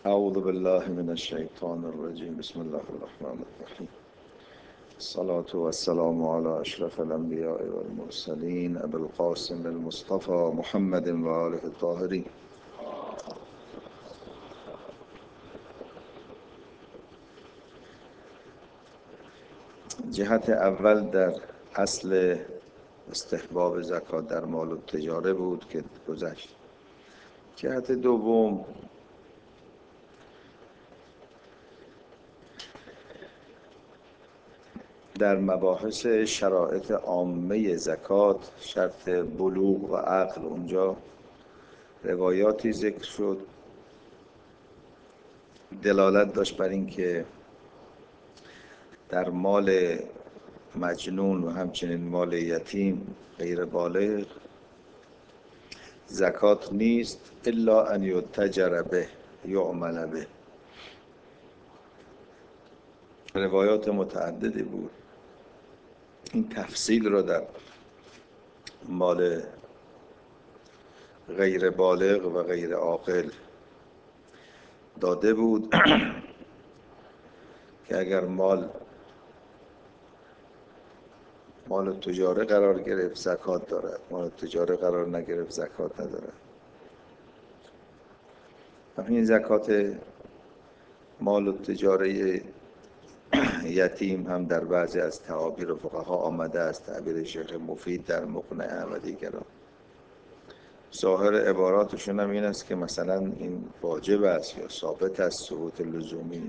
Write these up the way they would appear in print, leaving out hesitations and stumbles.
اعوذ بالله من الشیطان الرجیم بسم الله الرحمن الرحیم الصلاة والسلام على اشرف الانبیاء والمرسلین ابی القاسم المصطفى محمد و آله الطاهرین. جهت اول در اصل استحباب زکات در مال التجاره بود که گذشت. جهت دوم در مباحث شرایط عامه زکات شرط بلوغ و عقل، اونجا روایاتی ذکر شد دلالت داشت بر این که در مال مجنون و همچنین مال یتیم غیر بالغ زکات نیست الا ان یتجر به یعمل به. روایات متعددی بود این تفصیل را در مال غیر بالغ و غیر عاقل داده بود که اگر مال تجاره قرار گرفت زکات دارد، مال تجاره قرار نگرفت زکات ندارد. همین زکات مال تجاره یتیم هم در بعضی از تعابیر فقها آمده است، تعبیر شیخ مفید در مقنعه و دیگران. ظاهر عباراتشون هم این است که مثلا این واجب است یا ثابت است، ثبوت لزومی.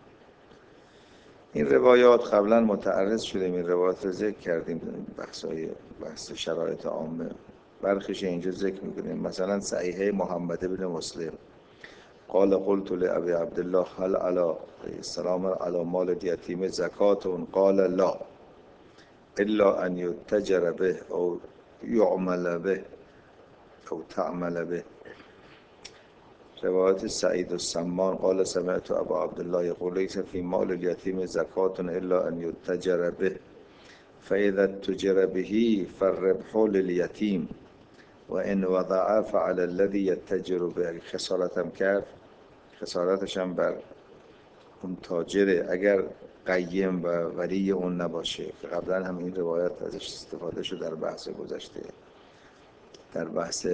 این روایات قبلا متعرض شدیم، این روایات رو ذکر کردیم بحث شرایط عامه. برخیش اینجا ذکر میکنیم. مثلا صحیحه محمد بن مسلم قال قلت لأبي عبد الله هل على السلام على مال اليتيم زکات؟ قال لا الا ان يتجر به او يعمل به او تعمل به. روایت سعید السمان قال سمعت ابا عبد الله يقول ليس في مال اليتيم زکات الا ان يتجر به فاذا اتجر به فالربح لليتيم وان وضع فعلى الذي يتجر به. خسارتم کرد، خسارتش هم بر اون تاجره اگر قیم و ولی اون نباشه. قبلا هم این روایت ازش استفاده شد در بحث گذشته، در بحث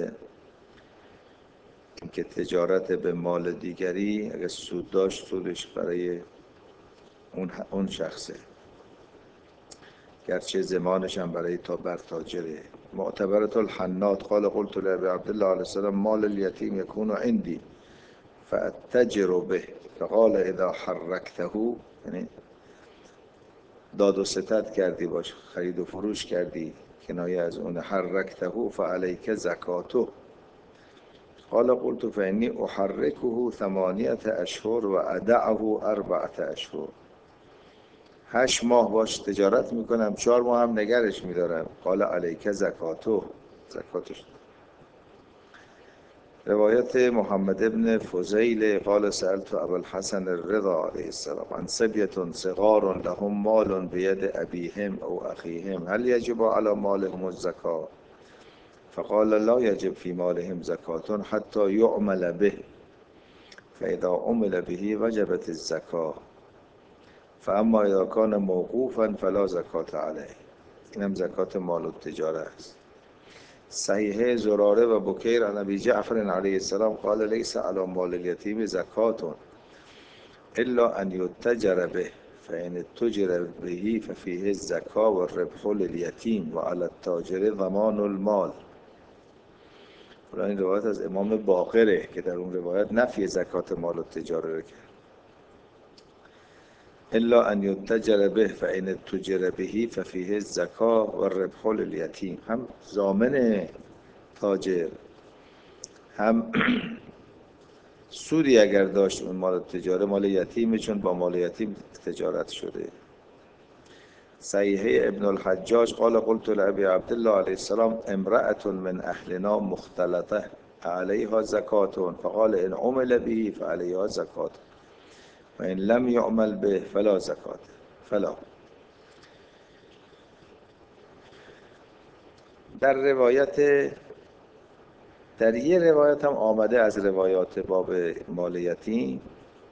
که تجارت به مال دیگری اگر سود داشت سودش برای اون شخصه، گرچه زمانش هم برای بر تاجره. معتبرة الحناط قال قلت لأبي عبد الله عليه السلام مال اليتيم يكون عندي فاتجر به فقال اذا حرکته، یعنی داد و ستد کردی باش، خرید و فروش کردی، کنایه از اون، حرکته فعلیک زکاته. قال قلت فإني احرکه 8 اشهر و ادعه 4 اشهر. 8 ماه باش تجارت میکنم، 4 ماه هم نگرش میدارم. قال علیک زکاته، زکاتش. روایت محمد ابن فضیل قال سألت ابا الحسن الرضا علیه السلام عن صبیة صغار لهم مال بید ابیهم او اخیهم هل یجب على مالهم الزکاة؟ فقال لا یجب فی مالهم زکاة حتی یعمل به فاذا عمل به وجبت الزکاة فاما اذا کان موقوفا فلا زکاة علیه. اینم زکات مال التجاره است. صحیحه زراره و بکیر عن ابی جعفر علیه السلام قال لیس علی مال الیتیم زکات الا ان یتجر به فان اتجر به ففیه الزکا و الربح للیتیم و علی التاجر ضمان المال. این روایت از امام باقره که در اون روایت نفی زکات مال التجاره رو کرد. الا ان یتجر به فان اتجر به ففیه الزکا و الربح للیتیم. هم ضامن تاجر هم سودی اگر داشت اون مال تجاره مال یتیمه، چون با مال یتیم تجارت شده. صحیحه ابن الحجاج قال قلت لأبي عبد الله علیه السلام امرأة من اهلنا مختلطه علیها زکات فقال ان عمل به فعلیها زکات و ان لم یعمل به فلا زکات. فلا. در روایت در یه روایت هم آمده از روایات باب مال یتیم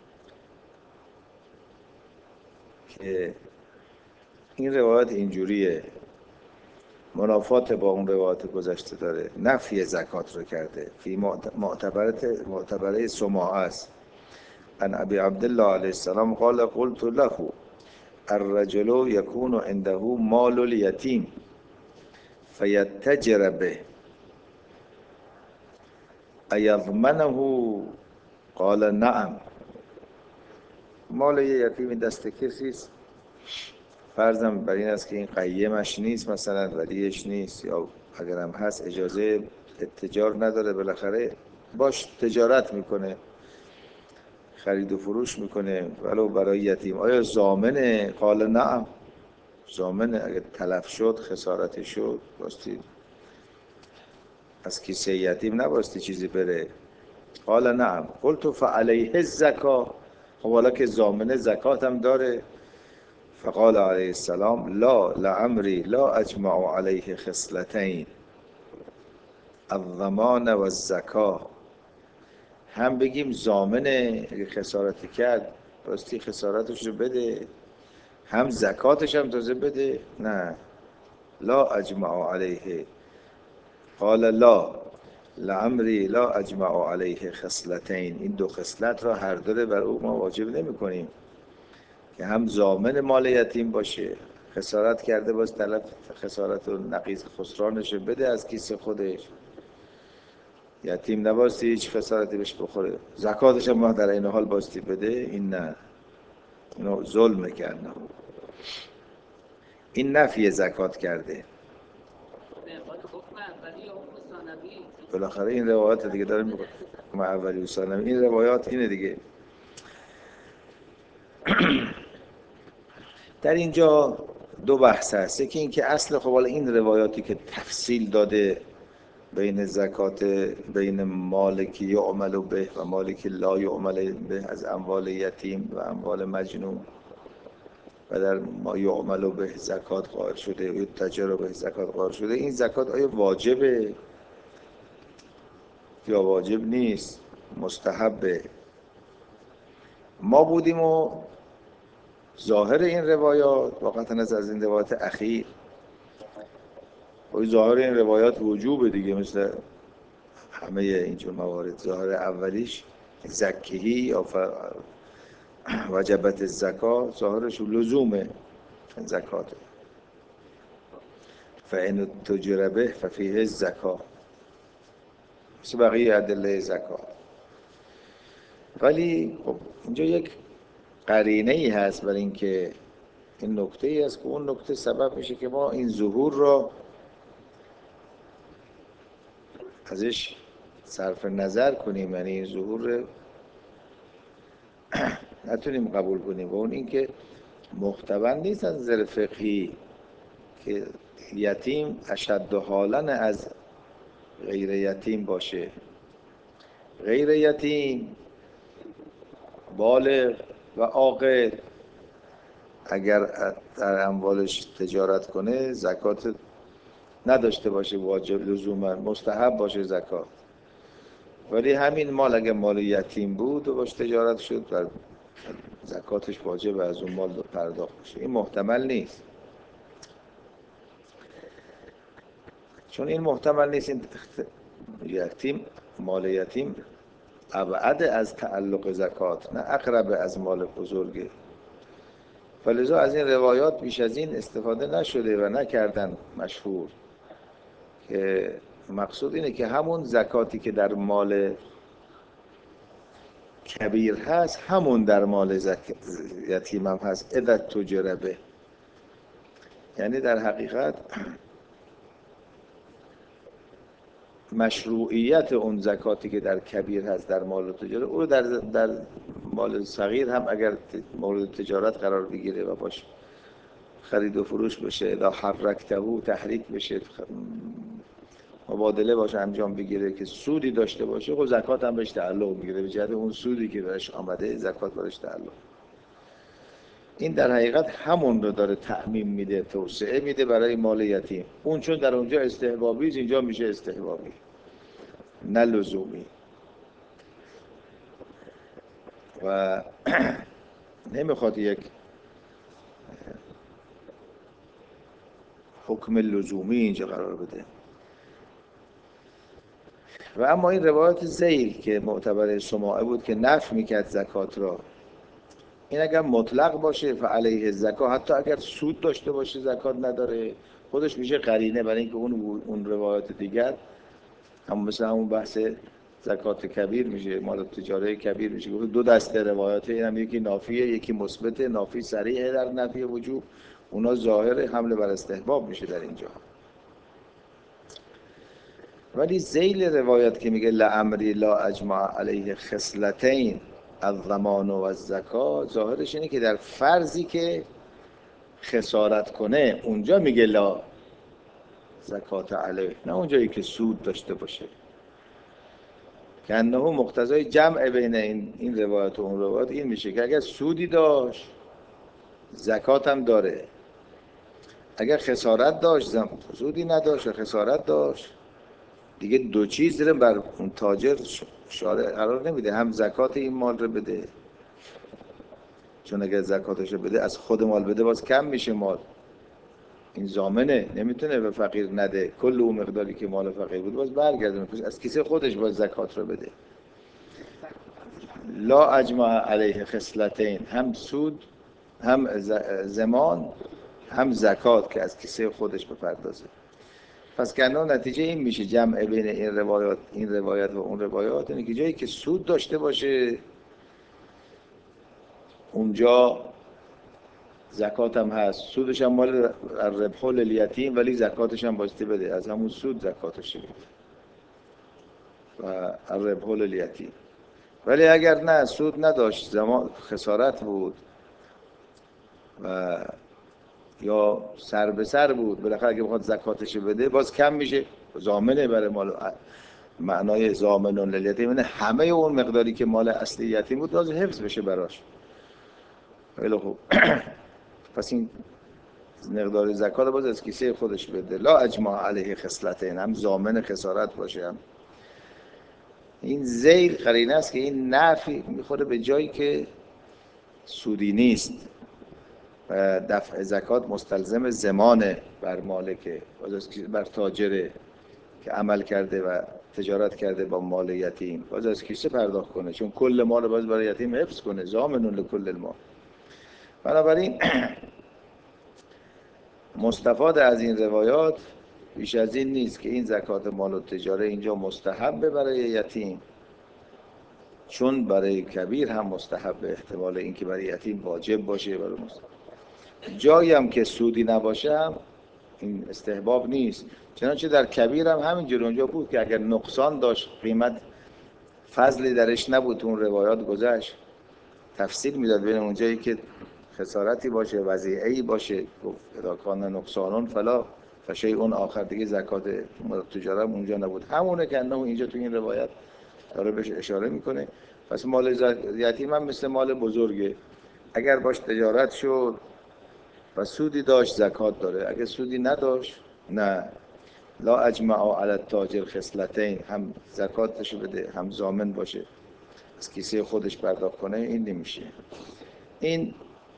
که این روایت اینجوریه، منافات با اون روایت گذشته داره، نفی زکات رو کرده. فی معتبره سماعه است. عن ابی عبدالله علیه السلام قال قلت له الرجل يكون عنده مال اليتيم فيتجر به ایضمنه؟ قال نعم. مال یه یتیم دست کسی است، فرضم بر این است که این قیمش نیست، مثلا ولیش نیست، یا اگرم هست اجازه اتجار نداره، بالاخره باش تجارت میکنه، خرید و فروش میکنه ولو برای یتیم. آیا ضامنه؟ قال نعم، ضامنه. اگه تلف شد، خسارتی شد، باستی از کیسه یتیم نباستی چیزی بره. قال نعم. قلت فعلیه الزکا؟ خب حالا که ضامنه زکات هم داره. فقال علیه السلام لا لعمری لا اجمع علیه خصلتین الضمان و الزکا. هم بگیم ضامنه، اگه خسارتی کرد باستی خسارتش رو بده، هم زکاتش هم تازه بده؟ نه، لا اجمع علیه. قال لا لعمری لا اجمع علیه خصلتین. این دو خصلت را هر دوره بر او ما واجب نمی کنیم که هم ضامن مال یتیم باشه، خسارت کرده باز طلب خسارت و نقیض خسرانش رو بده از کیسه خودش، یتیم نباستی هیچ خسارتی بهش بخوره، زکاتش هم در این حال باستی بده. این نه، اینو ظلم کرده. این نفی زکات کرده. بالاخره این روایات دیگه داره میگه ما اولی و ثانوی، این روایات اینه دیگه. در اینجا دو بحث هست. یکی این که اصل خب حالا این روایاتی که تفصیل داده بین زکات، بین مالکی یعمل به و مالکی لا یعمل به، از اموال یتیم و اموال مجنون، و در ما یعمل به زکات قائل شده و تجر به زکات قائل شده. این زکات آیا واجبه یا واجب نیست، مستحبه؟ ما بودیم و ظاهر این روایات، واقعا از این روایات اخیر، و ظاهر این روایات وجوب دیگه، مثل همه اینجور موارد. ظاهر اولیش زکیهی یا وجبت الزکات، ظاهرش لزوم زکات. فإن تجر به ففیه الزکات، مثل بقیه ادله زکات. ولی خب اینجا یک قرینه ای هست برای اینکه این نکته ای است که اون نکته سبب میشه که ما این ظهور را ازش صرف نظر کنیم، یعنی این ظهور نتونیم قبول کنیم. و اون این که محتوا نیست از نظر فقهی که یتیم اشد حالاً از غیر یتیم باشه. غیر یتیم بالغ و عاقل اگر در اموالش تجارت کنه زکات نداشته باشه واجب لزوما، مستحب باشه زکات. ولی همین مال اگه مال یتیم بود و باش تجارت شد و زکاتش واجب از اون مال پرداخت بشه، این محتمل نیست. چون این محتمل نیست، این یتیم، مال یتیم ابعد از تعلق زکات، نه اقرب از مال بزرگه. فلذا از این روایات بیش از این استفاده نشده و نکردن مشهور، که مقصود اینه که همون زکاتی که در مال کبیر هست همون در مال یتیم هم هست. اذا تجر به، یعنی در حقیقت مشروعیت اون زکاتی که در کبیر هست در مال تجارت، او در مال صغیر هم اگر مورد تجارت قرار بگیره و باشه خرید و فروش بشه، اذا حرکته تحریک بشه، مبادله باشه انجام بگیره که سودی داشته باشه، خب زکات هم بهش تعلق میگیره به جهت اون سودی که بهش آمده، زکات بهش تعلق. این در حقیقت همون رو داره تعمیم میده، توسعه میده برای مال یتیم. اون چون در اونجا استحبابی است، اینجا میشه استحبابی. نه لزومی. و نمیخواد یک حکم لزومی اینجا قرار بده. و اما این روایت ذیل که معتبر سماعه بود که نفی میکرد زکات را، این اگر مطلق باشه فعلیه زکات، حتی اگر سود داشته باشه زکات نداره، خودش میشه قرینه برای اینکه اون روایات دیگر هم مثل همون بحث زکات کبیر میشه، مال تجاره کبیر میشه. دو دسته روایاته، این هم یکی نافیه یکی مثبت. نافی صریحه در نفی وجوب، اونا ظاهر حمل بر استحباب میشه در اینجا. ولی ذیل روایت که میگه لعمری لا اجمع علیه خصلتین الضمان و الزکات، ظاهرش اینه که در فرضی که خسارت کنه اونجا میگه لا زکات علیه، نه اونجایی که سود داشته باشه. که انه مقتضای جمع بین این روایت و اون روایت این میشه که اگر سودی داشت زکات هم داره، اگر خسارت داشت سودی نداشت و خسارت داشت، دیگه دو چیز رو بر اون تاجر شارع قرار نمیده، هم زکات این مال رو بده، چون اگر زکاتش رو بده از خود مال بده باز کم میشه مال، این ضامنه نمیتونه به فقیر نده، کل اون مقداری که مال فقیر بود باز برگردونه از کیسه خودش باز زکات رو بده. لا اجمع علیه خصلتین، هم سود هم زمان هم زکات که از کیسه خودش بپردازه. پس کنه نتیجه این میشه جمع بین این روایت و اون روایات، اینه که جایی که سود داشته باشه اونجا زکات هم هست، سودش هم مال ربح الیتیم ولی زکاتش هم بایستی بده، از همون سود زکاتش بده و ربح الیتیم. ولی اگر نه سود نداشت، زمان خسارت بود و یا سر به سر بود، بالاخره اگه بخواد زکاتش بده باز کم میشه، ضامنه برای مال. معنای ضامن للیتیم اینه همه اون مقداری که مال اصلی یتیم بود لازم حفظ بشه براش. خیلی خوب. پس این مقدار زکات باز از کیسه خودش بده. لا اجمع علیه خصلتین، هم ضامن خسارت باشه هم این ذیل قرینه است که این نفی میخوره به جایی که سودی نیست و دفع زکات مستلزم زمانه بر مالکه، بر تاجره که عمل کرده و تجارت کرده با مال یتیم، باز از کیسه پرداخت کنه، چون کل مال باز برای یتیم حفظ کنه، ضامن لکل المال. بنابراین مستفاد از این روایات بیش از این نیست که این زکات مال و تجاره اینجا مستحبه برای یتیم، چون برای کبیر هم مستحبه، احتمال اینکه برای یتیم واجب باشه برای مستحب. جایی هم که سودی نباشه هم این استحباب نیست، چنانچه در کبیر هم همینجور اونجا بود که اگر نقصان داشت، قیمت فضلی درش نبود، اون روایات گذشت تفصیل میداد بین اونجایی که خسارتی باشه، وضیعه‌ای باشه، گفت اذا کان نقصانون فلا فشیء اون آخر، دیگه زکات تجاره اونجا نبود. همونه که انه اینجا تو این روایت داره بهش اشاره میکنه. پس مال یتیم هم مثل مال بزرگه، اگر باش تجارت شد و سودی داشت زکات داره، اگر سودی نداشت نه. لا اجمع علی التاجر خصلتین، هم زکاتش بده هم ضامن باشه از کیسه خودش پرداخت کنه، این نمیشه. این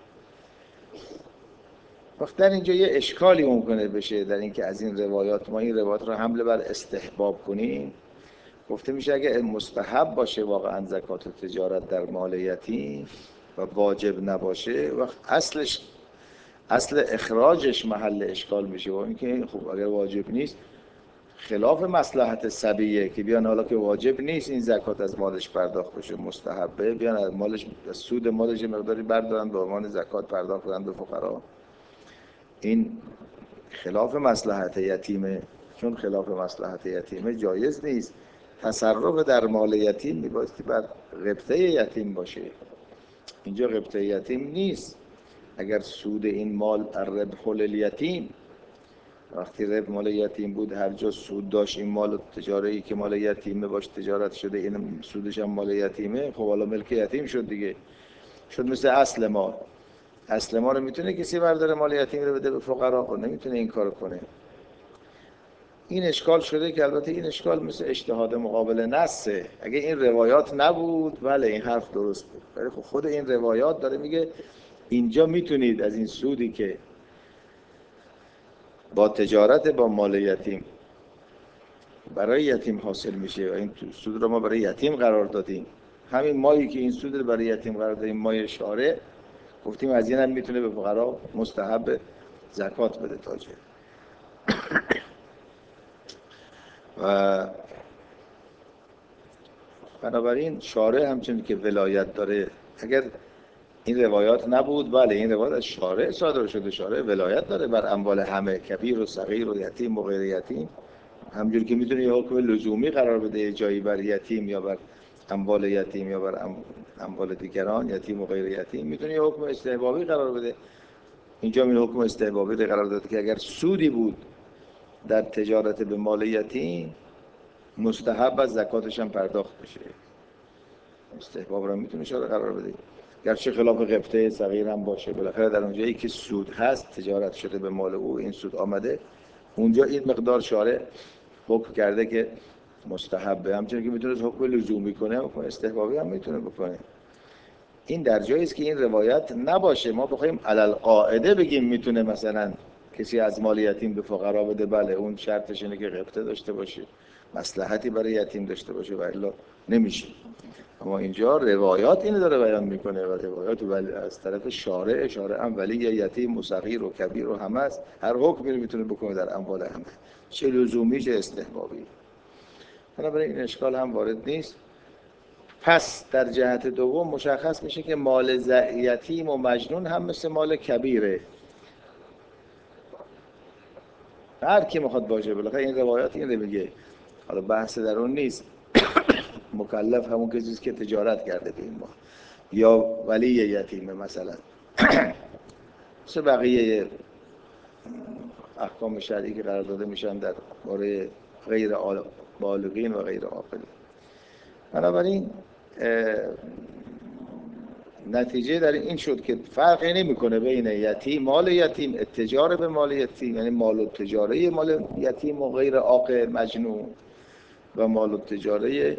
وقت در اینجا یه اشکالی ممکنه بشه در اینکه از این روایات ما این روایات رو حمله بر استحباب کنیم. گفته میشه اگه مستحب باشه واقعا زکات و تجارت در مال یتیم و واجب نباشه، وقت اصل اخراجش محل اشکال میشه. و اینکه خب اگر واجب نیست خلاف مصلحت صبیه که بیان حالا که واجب نیست این زکات از مالش پرداخت بشه، مستحبه، بیان از مالش، از سود مالش مقداری بردارن به عنوان زکات پرداخت کنن به فقرا. این خلاف مصلحت یتیمه، چون خلاف مصلحت یتیمه جایز نیست تصرف در مال یتیم، میبایستی بر غبطه یتیم باشه. اینجا غبطه یتیم نیست. اگر سود این مال الربح للیتیم، وقتی ربح مال یتیم بود هر جا سود داشت این مال تجاری که مال یتیمه باش تجارت شده، این سودش هم مال یتیمه، خب حالا ملک یتیم شد دیگه، شد مثل اصل مال. اصل ما رو میتونه کسی برداره مال یتیم رو بده به فقرا؟ نمیتونه این کارو کنه. این اشکال شده که البته این اشکال مثل اجتهاد مقابل نصه. اگه این روایات نبود بله این حرف درست بود، ولی خب خود این روایات داره میگه اینجا میتونید از این سودی که با تجارت با مال یتیم برای یتیم حاصل میشه و این سود رو ما برای یتیم قرار دادیم، همین مایی که این سود رو برای یتیم قرار دادیم مای شارع، گفتیم از این هم میتونه به فقرا مستحب زکات بده تاجر. و بنابراین شارع همچنین که ولایت داره، اگر این روایات نبود بله این روایات از شارع صادر شده، شارع ولایت داره بر اموال همه، کبیر و صغیر و یتیم و غیر یتیم. همجور که میتونه یه حکم لزومی قرار بده جایی بر یتیم یا بر اموال یتیم یا بر اموال دیگران، یتیم و غیر یتیم، میتونه یه حکم استحبابی قرار بده. اینجا این حکم استحبابی رو قرار داده که اگر سودی بود در تجارت به مال یتیم مستحب از زکاتش هم پرداخت بشه. استحباب رو میتونه شارع قرار بده، گرچه خلاف قبطه صغیر هم باشه، بالاخره در اونجایی که سود هست، تجارت شده به مال او، این سود آمده، اونجا این مقدار شارع حکم کرده که مستحبه. همچنین که میتونه حکم لزومی کنه، حکم استحبابی هم میتونه بکنه. این در جایی است که این روایت نباشه، ما بخوایم علل قاعده بگیم میتونه مثلا کسی از مال یتیم به فقرا بده، بله اون شرطش اینه که قبطه داشته باشه، مصلحتی برای یتیم داشته باشه، و الا نمیشه. اما اینجا روایات اینو داره بیان میکنه و روایات ولی از طرف شارع، شارع هم ولی یتیم و صغیر و کبیر و همه است، هر حکمی رو میتونه بکنه در اموال همه، چه لزومی چه استحبابی. بنابراین این اشکال هم وارد نیست. پس در جهت دوم مشخص میشه که مال یتیم و مجنون هم مثل مال کبیره، هر کی میخواد باشه، بالاخره این روایات این رو میگه. حالا بحث در اون نیست، مکلف همون کسیست که تجارت کرده به این مال، یا ولی یتیمه مثلا، مثل بقیه احکام شرعی که قرار داده میشن در باره غیر بالغین و غیر عاقلین. بنابراین نتیجه در این شد که فرقی نمیکنه بین یتیم، مال یتیم، اتجار به مال یتیم، یعنی مال التجاره مال یتیم و غیر عاقل مجنون، و مال التجاره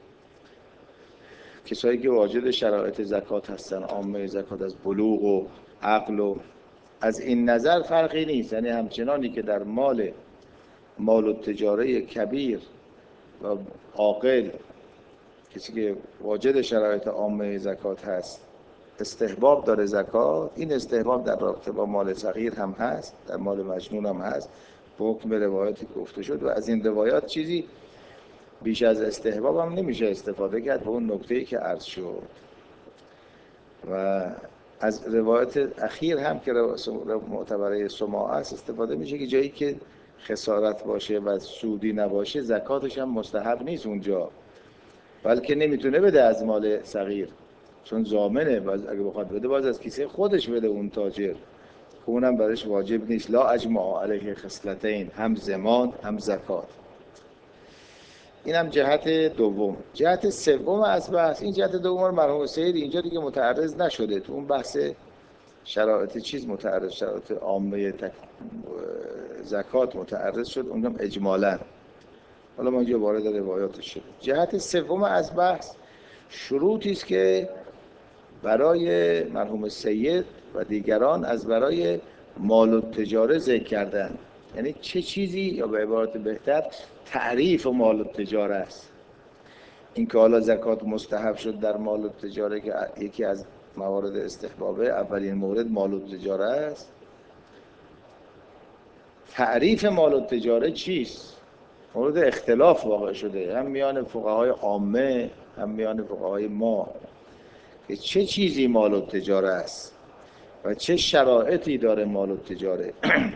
کسایی که واجد شرایط زکات هستن، عامه زکات از بلوغ و عقل، و از این نظر فرقی نیست. یعنی همچنانی که در مال التجاره کبیر و عاقل، کسی که واجد شرایط عامه زکات هست، استحباب داره زکات، این استحباب در رابطه با مال صغیر هم هست، در مال مجنون هم هست، به حکم روایاتی گفته شد. و از این روایات چیزی بیش از استحباب هم نمیشه استفاده کرد، به اون نکته‌ای که عرض شد. و از روایت اخیر هم که معتبره سماع است استفاده میشه که جایی که خسارت باشه و سودی نباشه زکاتش هم مستحب نیست اونجا، بلکه نمیتونه بده از مال صغیر، چون ضامنه، باز اگه بخواد بده باز از کیسه خودش بده اون تاجر، که اونم برش واجب نیست. لا اجمع علیه خصلتین، هم ضمان هم زکات. این هم جهت دوم. جهت سوم از بحث، این جهت دوم مرحوم سید اینجا دیگه متعرض نشده، تو اون بحث شرایط چیز متعرض، شرایط عامه زکات متعرض شد، اونم اجمالاً. حالا ما اینجا وارد روایاتش شد. جهت سوم از بحث شروطی است که برای مرحوم سید و دیگران از برای مال التجاره ذکر کردن. یعنی چه چیزی، یا به عبارت بهتر تعریف مال التجاره است. این که حالا زکات مستحب شد در مال التجاره که یکی از موارد استحبابه، اولین مورد مال التجاره است. تعریف مال التجاره چیست؟ مورد اختلاف واقع شده، هم میان فقهای عامه هم میان فقهای ما، که چه چیزی مال التجاره است و چه شرایطی داره مال التجاره.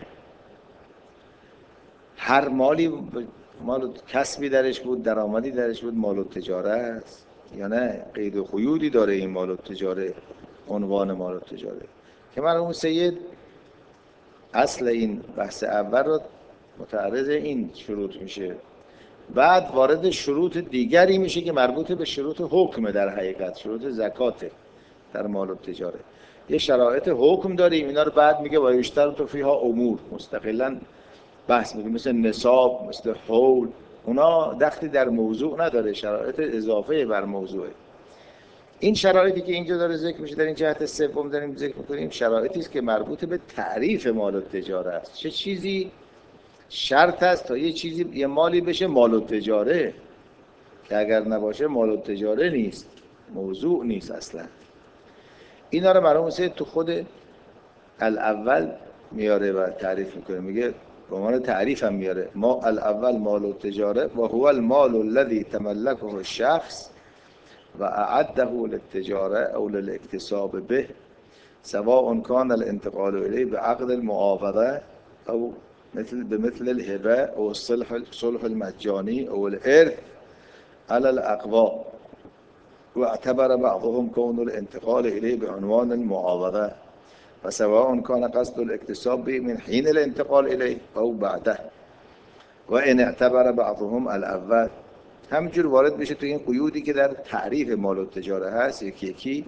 هر مالی مال کسبی درش بود، درآمدی درش بود، مال التجاره است یا نه قید و قیودی داره این مال التجاره، عنوان مال التجاره. که مرحوم سید اصل این بحث اول رو متعرض این شروط میشه، بعد وارد شروط دیگری میشه که مربوط به شروط حکم، در حقیقت شروط زکات در مال التجاره. یه شرایط حکم داریم، اینا رو بعد میگه و یشترط فیها امور، مستقلاً بحث میکنیم، مثل نصاب، مثل حول. اونا دخلی در موضوع نداره، شرایط اضافه بر موضوعه. این شرایطی که اینجا داره ذکر میشه در این جهت سوم داریم ذکر میکنیم، شرایطی است که مربوط به تعریف مال التجاره است. چه چیزی شرط است تا یه چیزی، یه مالی بشه مال التجاره، که اگر نباشه مال التجاره نیست، موضوع نیست اصلا. اینا رو مرحوم سید تو خود الاول میاره و تعریف میکنه، میگه به عنوان تعریف هم میاره، ما الاول مال التجاره و هو المال الذي تملكه الشخص و اعده للتجاره او للاکتساب به، سواء كان الانتقال الیه بعقد المعاوضه او بمثل الهبه او الصلح المجانی او الارث على الاقوى، واعتبر بعضهم كون الانتقال اليه بعنوان المعاوضه، فسواء كان قصد الاكتساب به من حين الانتقال اليه او بعده، وان اعتبر بعضهم الاول. همجور وارد بشه تو این قیودی که در تعریف مال التجاره هست، یکی یکی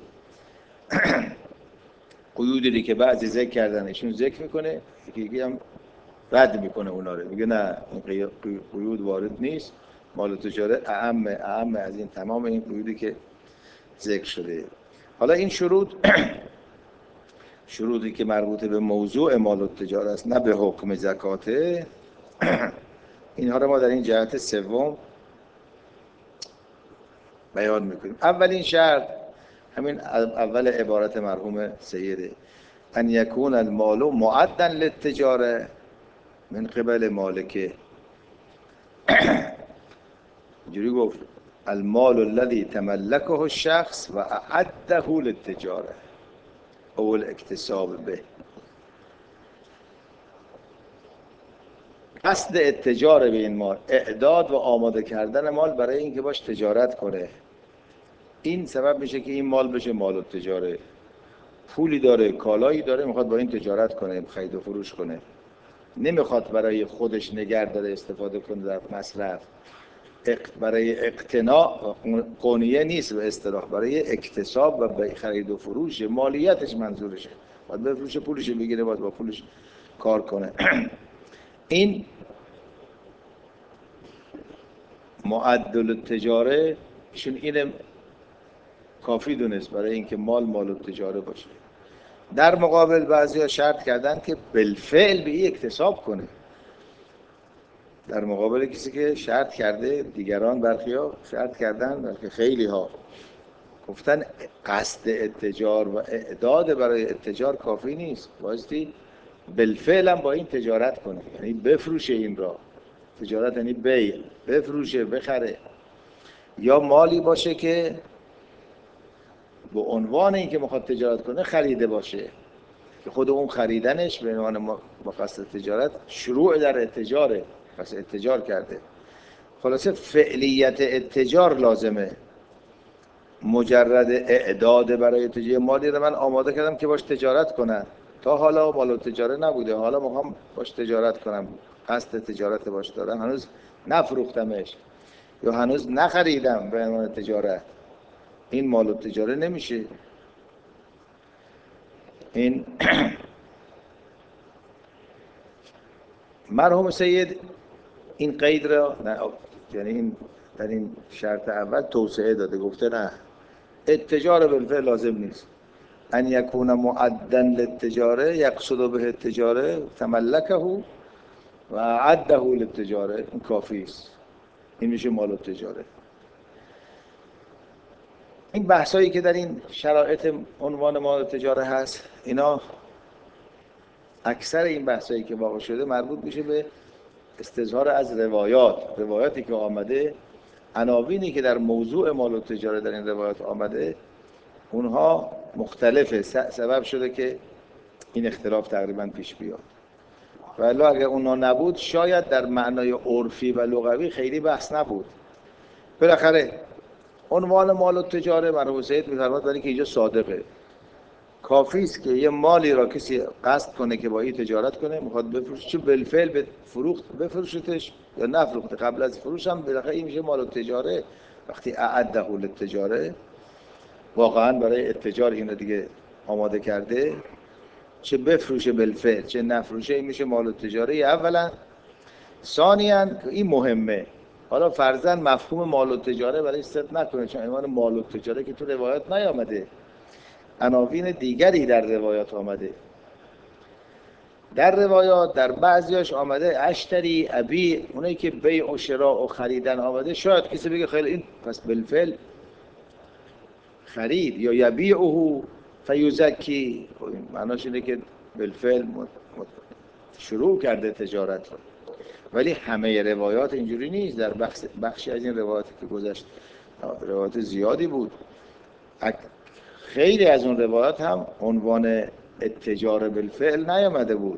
قیودی که بعضی ذکر کردن ایشون ذکر میکنه، یکی یکی هم رد میکنه اونا رو، میگه نه این قیود وارد نیست، مال التجاره اعم از این تمام این قیودی که ذکر شده. حالا این شروطی که مربوط به موضوع مال التجاره است، نه به حکم زکاته، اینها رو ما در این جهت سوم بیان میکنیم. اولین شرط همین اول عبارت مرحوم سیده، ان یکون المال معدا للتجاره من قبل مالکه. اینجوری گفت المال الذي تملكه الشخص و اعده للتجاره او الاکتساب به. قصد اتجار به این مال، اعداد و آماده کردن مال برای اینکه باش تجارت کنه، این سبب میشه که این مال بشه مال التجاره. پولی داره، کالایی داره، میخواد با این تجارت کنه، خرید و فروش کنه، نمیخواد برای خودش نگه داره استفاده کنه در مصرف، برای اقتناع قونیه نیست به اصطلاح، برای اکتساب و خرید و فروش مالیتش منظورشه، باید بفروشه پولش بگیره، باید با پولش کار کنه. این معدل التجاره ایشون اینم کافی دونست برای اینکه مال التجاره باشه. در مقابل بعضیا شرط کردن که بالفعل به این اکتساب کنه، در مقابل کسی که شرط کرده، دیگران برخیا شرط کردن، بلکه خیلی ها گفتن قصد اتجار و اعداد برای اتجار کافی نیست، بایستی بالفعل هم با این تجارت کنه، یعنی بفروشه این را. تجارت یعنی بیع، بفروشه، بخره. یا مالی باشه که به عنوان اینکه میخواد تجارت کنه خریده باشه، که خود اون خریدنش به عنوان با قصد تجارت شروع در اتجاره، قصد اتجار کرده. خلاصه فعلیت اتجار لازمه، مجرد اعداد برای تجاره مالی رو من آماده کردم که باش تجارت کنم، تا حالا مال تجاره نبوده، حالا میخوام باش تجارت کنم، قصد تجارت باش دارم، هنوز نفروختمش یا هنوز نخریدم به عنوان تجارت، این مال تجاره نمیشه. این مرحوم سید این قید را یعنی این در این شرط اول توسعه داده، گفته نه اتجار بالفعل لازم نیست، ان یکون معدا للتجاره یقصد به التجاره تملکه و عده للتجاره، این کافی است، این میشه مال التجاره. این بحثایی که در این شرایط عنوان مال التجاره هست، اینا اکثر این بحثایی که واقع شده مربوط میشه به استظهار از روایاتی که آمده، عناوینی که در موضوع مال التجاره در این روایات آمده، اونها مختلفه، سبب شده که این اختلاف تقریبا پیش بیاد. ولی اگر اونها نبود شاید در معنای عرفی و لغوی خیلی بحث نبود. بالاخره عنوان مال التجاره مرحوم سید می‌فرماد برای که اینجا صادقه، کافی است که یه مالی را کسی قصد کنه که با این تجارت کنه، میخواد بفروشه، چه بالفعل به فروخت بفروشتش یا نفروخته، قبل از فروش هم بالاخره این میشه مال التجاره. وقتی اعده للتجاره واقعا برای اتجار اینو دیگه آماده کرده، چه بفروشه بالفعل چه نفروشه، این میشه مال التجاره. اولا ثانیاً این مهمه، حالا فرضاً مفهوم مال و تجاره برای صدق نکنه، چون عنوان مال و تجاره که تو روایات نیامده، عناوین دیگری در روایات آمده. در روایات در بعضیاش آمده اشتری ابی، اونایی که بیع و شراء و خریدن آمده، شاید کسی بگه خیلی این پس بالفعل خرید، یا یبیعه فیزکی، معناش اینه که بالفعل شروع کرده تجارت رو. ولی همه روایات اینجوری نیست. در بخشی از این روایاتی که گذشت، روایات زیادی بود، خیلی از اون روایات هم عنوان اتجار بالفعل نیامده بود،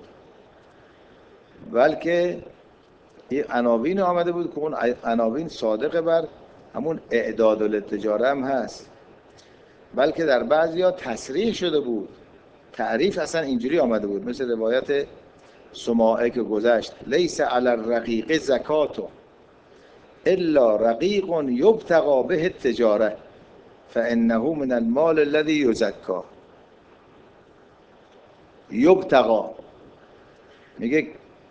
بلکه این عناوین آمده بود که اون عناوین صادق بر همون اعداد التجاره هم هست، بلکه در بعضیا تصریح شده بود، تعریف اصلا اینجوری آمده بود، مثل روایت سماعه که گذشت، لیس علی الرقیق زکات الا رقیق یبتغى به التجاره فانه من المال الذی یزکى. یبتغى میگه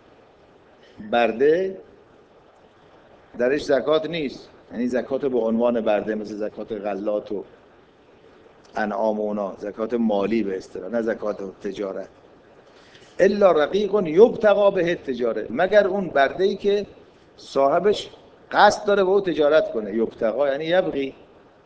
برده درش زکات نیست، یعنی زکات به عنوان برده، مثل زکات غلات و انعام و اونا، زکات مالی به اصطلاح، نه زکات تجارت. الا رقیق یبتغى به التجاره، مگر اون برده ای که صاحبش قصد داره با او تجارت کنه. یبتغى یعنی یبغی،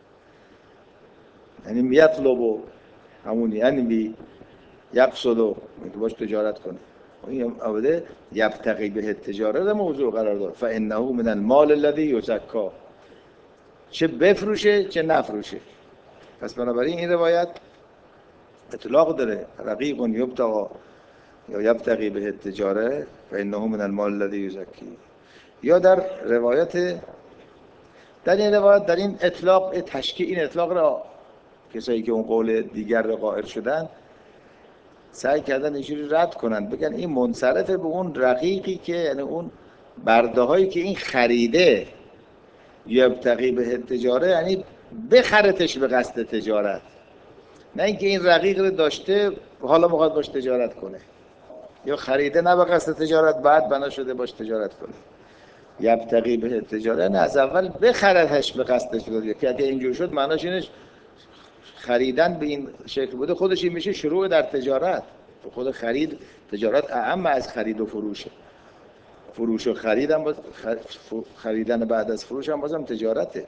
یعنی یطلب، همون یعنی یقصد که باش تجارت کنه. این آمده یبتغی به التجاره ده موضوع قرار داد، فانه من المال الذی یزکى، چه بفروشه چه نفروشه. پس بنابراین این روایت اطلاق داره، رقیق یبتغى یا یبتغی به التجاره فانه من المال الذی یزکی. یا در روایت، در این روایت، در این اطلاق تشکیل، این اطلاق را کسایی که اون قول دیگر را قائل شدن سعی کردن اینجوری رد کنن، بگن این منصرفه به اون رقیقی که، یعنی اون برده هایی که این خریده، یبتغی به التجاره یعنی بخرتش به قصد تجارت، نه اینکه این رقیق رو داشته حالا میخواد باش تجارت کنه، یا خریده نه به قصد تجارت بعد بنا شده باش تجارت کنه. یبتغی به التجاره نه، از اول بخرتش به قصد تجارت، که اگه اینجور شد معناش اینه خریدن به این شکل بوده، خودش این میشه شروع در تجارت. خود خرید، تجارت اعم از خرید و فروشه. فروش و خرید هم خریدن بعد از فروش هم بازم تجارته.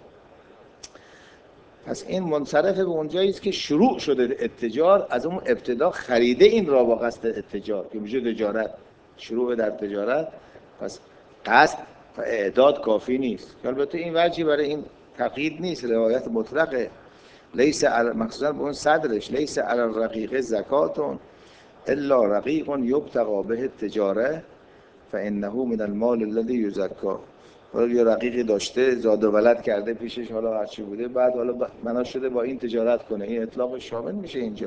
پس این منصرف به اونجایی است که شروع شده اتجار، از اون ابتدا خریده این را با قصد اتجار که میشه تجارت، شروع در تجارت. پس قصد و اعداد کافی نیست. البته این وجهی برای این تقیید نیست، روایت مطلقه، لیس مخصوصا به اون صدرش، لیس علی الرقیق زکات الا رقیق یبتغى به التجاره فانه من المال الذی یزکى. حالا یه رقیقی داشته، زاد و ولد کرده پیشش، حالا هرچی بوده، بعد حالا بنا شده با این تجارت کنه، این اطلاق شامل میشه اینجا.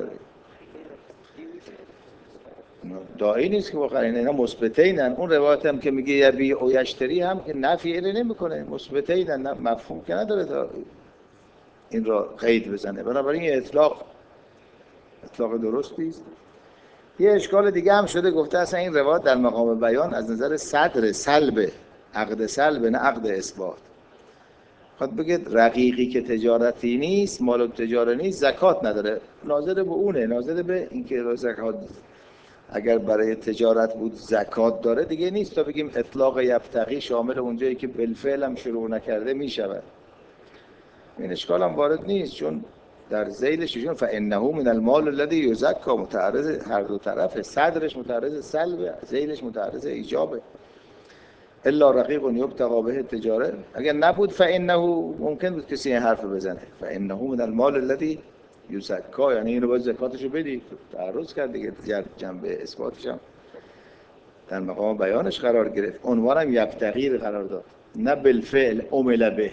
داعی نیست که بخرین، اینا مثبتینن. اون روایت هم که میگه یبیع و یشتری هم که نفی نمیکنه، مثبتینن، مفهوم که نداره تا این را قید بزنه. بنابراین این اطلاق درستی است. یه اشکال دیگه هم شده، گفته اصلا این روایت در مقام بیان از نظر صدر سلب، عقد سلب نه عقد اثبات. خود بگید رقیقی که تجارتی نیست، مال و تجاره نیست، زکات نداره، ناظر به اونه، ناظر به اینکه زکات اگر برای تجارت بود زکات داره دیگه نیست تا بگیم اطلاق یبتغی شامل اونجایی که بالفعل هم شروع نکرده میشود. این اشکال هم وارد نیست، چون در ذیلش ایشون فانه من المال الذی یزکى متعرض هر دو طرفه، صدرش متعرض سلب، ذیلش متعرض ایجابه. الا رقیق یبتغى به التجاره، اگر نبود فانه، ممکن بود کسی این حرف بزنه فانه من المال الذی یزکى، یعنی اینو باید زکاتشو بدی، تعرض کرد دیگه، جنبه اثباتش هم در مقام بیانش قرار گرفت، عنوانم یبتغی قرار داد، نه بالفعل عمل به.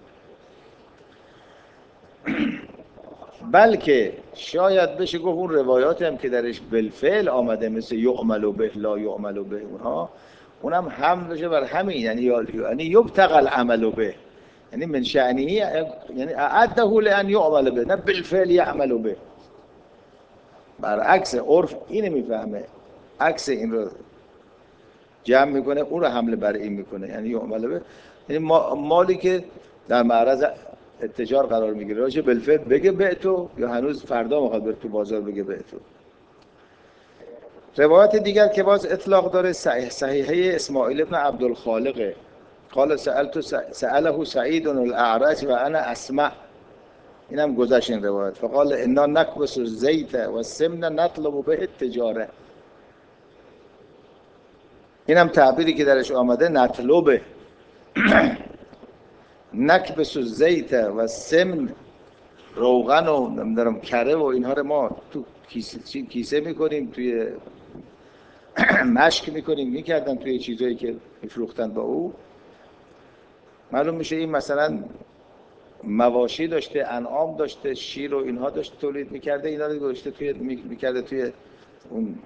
بلکه شاید بشه گفت اون روایاتی هم که درش بالفعل آمده مثل یعمل به لا یعمل به، اونها اونم هم بشه بر همین، یعنی یبتغى العمل به، یعنی من شأنه، یعنی اعده لان یعمل به، نه بالفعل یعمل به. برعکس عرف اینو میفهمه، عکس این رو جمع میکنه اون رو حمل بر این میکنه، یعنی یعمل به، یعنی مالی که در معرض اتجار قرار میگیره راجع بالفعل بگه بعتو، یا هنوز فردا میخواد بره تو بازار بگه بعتو. روایت دیگر که باز اطلاق داره صحیحه اسماعیل ابن عبدالخالقه، قال سأله سعید الاعرج و انا اسمع، اینم گذشت این روایت، فقال انا نکبس الزیت و السمن نطلب به التجاره. اینم تعبیری که درش آمده نطلبه، نکبس الزیت و السمن، روغن و نمیدونم کره و اینها رو ما تو کیسه میکنیم، توی مشک میکنیم، میکردن توی چیزایی که میفروختن با او. معلوم میشه این مثلا مواشی داشته، انعام داشته، شیر و اینها داشته تولید میکرده، اینا رو گذاشته توی میکرده توی اون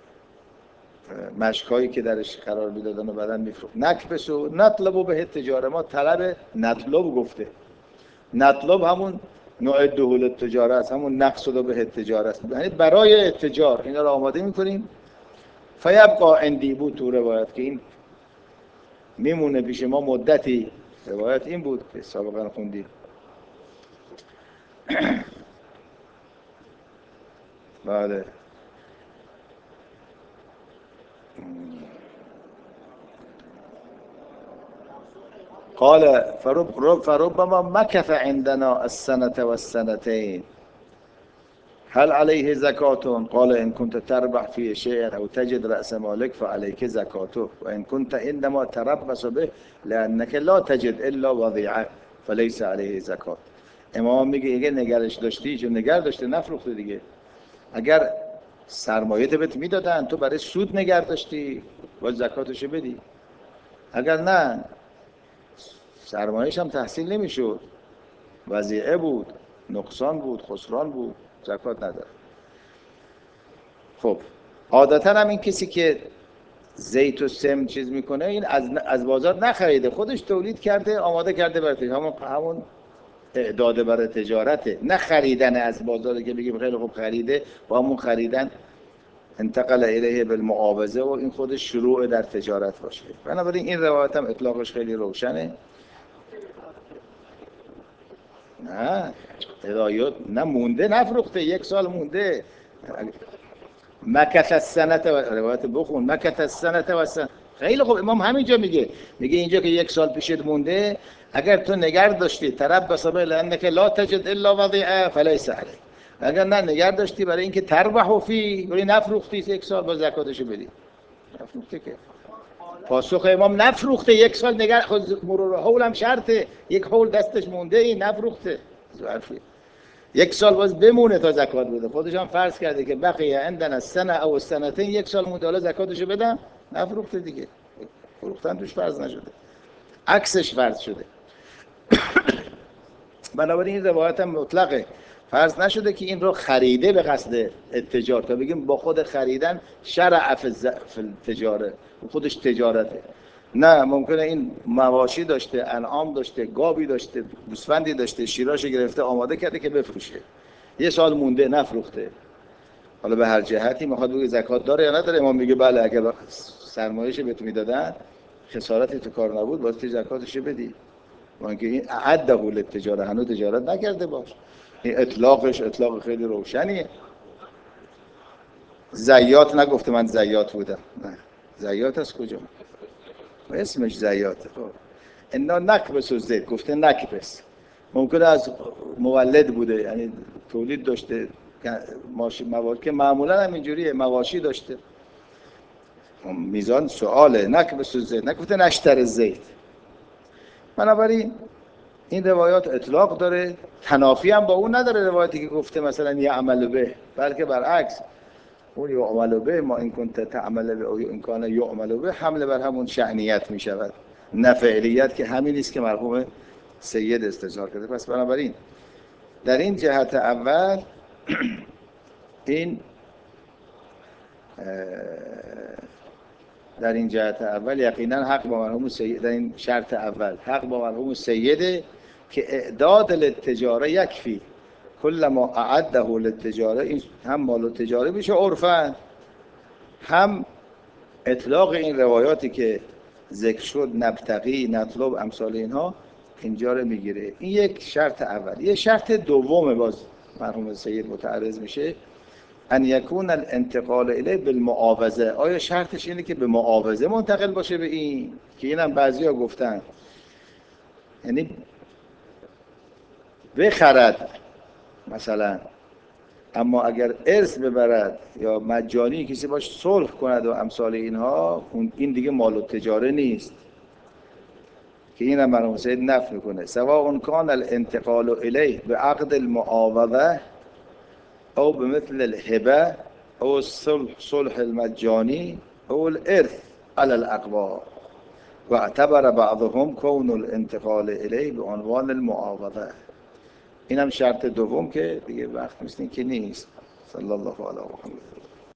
مشکایی که درش قرار میدادن و بعداً میفروخت. نکبسو نطلبو به تجاره، ما طلب نطلب گفته، نطلب همون نوع دخول تجاره است، همون نقص رو به تجاره است، یعنی برای اتجار اینا رو آماده میکنیم. فیبقا عندی بود تو روایت که این میمونه پیش ما مدتی، روایت این بود که سابقا خوندیم. بله. قال فربما مكث عندنا السنة والسنتين هل عليه زكاة؟ قال إن كنت تربح في شيء أو تجد رأس مالك فعليك زكاته، وإن كنت إنما تربص به لأنك لا تجد إلا وضيعة فليس عليه زكاة. امام میگه اگه نگرش داشتی، چون نگر داشته نفروخته دیگه، اگر سرمایه بهت میدادن تو برای سود نگر داشتی باید زکاتشو بدی، اگر نه سرمایه‌ش هم تحصیل نمیشد، وضیعه بود، نقصان بود، خسران بود، زکات نداره. خب عادتا هم این کسی که زیت و سم چیز میکنه این از بازار نخریده، خودش تولید کرده آماده کرده برای همون اعداد برای تجارته، نه خریدن از بازار که بگیم خیلی خوب خریده، با همون خریدن انتقل الیه بالمعاوضه و این خودش شروع در تجارت باشه. بنابراین این روایت هم اطلاقش خیلی روشنه. نه هدایت نه مونده، نفروخته، 1 سال مونده. مکث السنه و روایت بخون مکث السنه و السنه. خیلی خوب امام همینجا میگه اینجا که 1 سال پیشت مونده، اگر تو نگر داشتی تربص به لانک لا تجد الا وضیعه فلیس علیک، اگر نه نگر داشتی برای اینکه تربح فی، ولی نفروختی 1 سال با زکاتشو بدی. نفروخته که پاسخ امام نفروخته، 1 سال نگر، خود مرور حول هم شرطه، 1 حول دستش مونده، این نفروخته ظرفی 1 سال باز بمونه تا زکات بده. خودش هم فرض کرده که بقیه عندنا سنه او سنتین، 1 سال مونده حالا زکاتشو بدم، نفروخته دیگه، فروختن توش فرض نشده، عکسش فرض شده. بنابراین این روایت هم مطلقه، فرض نشده که این رو خریده به قصد اتجار، تا بگیم با خود خریدن شرع فی التجاره، خودش تجارته. نه، ممکنه این مواشی داشته، انعام داشته، گاوی داشته، گوسفندی داشته، شیراش گرفته آماده کرده که بفروشه، 1 سال مونده نفروخته، حالا به هر جهتی میخواد بگه زکات داره یا نداره، امام میگه بله اگر سرمایه‌اش بهت میدادن خسارتی تو کار نبود باید زکاتش بدی، وان که این عده للتجاره، هنوز تجارت نکرده باش. این اطلاقش اطلاق خیلی روشنیه. زیات نگفته من زیات بودم، نه زیات از کجا، اسمش زیاته. خب انا نکبس الزیت گفته نکبس، ممکنه از مولد بوده، یعنی تولید داشته، مواشی که معمولا هم اینجوریه، مواشی داشته. میزان سواله، نکبس الزیت نگفته نشتر زیت. بنابراین این روایات اطلاق داره، تنافی هم با اون نداره روایتی که گفته مثلا یعمل به، بلکه برعکس، اون یعمل به ما این کنت تعمل به او این کان یعمل به حمله بر همون شأنیت می شود، نه فعلیت که همین است که مرحوم سید استظهار کرده. پس بنابراین در این جهت اول این در این جهت اول یقینا حق با مرحوم سید، در این شرط اول حق با مرحوم سیده که اعداد للتجاره یکفی، کل ما اعده للتجاره، این هم مال و تجاره میشه عرفاً، هم اطلاق این روایاتی که ذکر شد نبتغی نطلب امثال اینها اینجا رو میگیره. این یک شرط اول. یه شرط دومه باز مرحوم سید متعرض میشه، ان یکون الانتقال الیه بالمعاوضه. آیا شرطش اینه که به معاوضه منتقل باشه به این؟ که اینم بعضیا گفتن یعنی بخرد مثلا، اما اگر ارث ببرد یا مجانی کسی باش صلح کند و امثال اینها، این دیگه مال و تجاره نیست، که این هم مرحوم سید نفی میکنه. سواء کان الانتقال الیه بعقد المعاوضه او بمثل الهبه او الصلح المجانی او الارث على الاقوال و اعتبر بعضهم کون الانتقال الیه به عنوان المعاوضه. این هم شرط دوم که دیگه وقت مثل این که نیست. صلی الله علیه و محمد.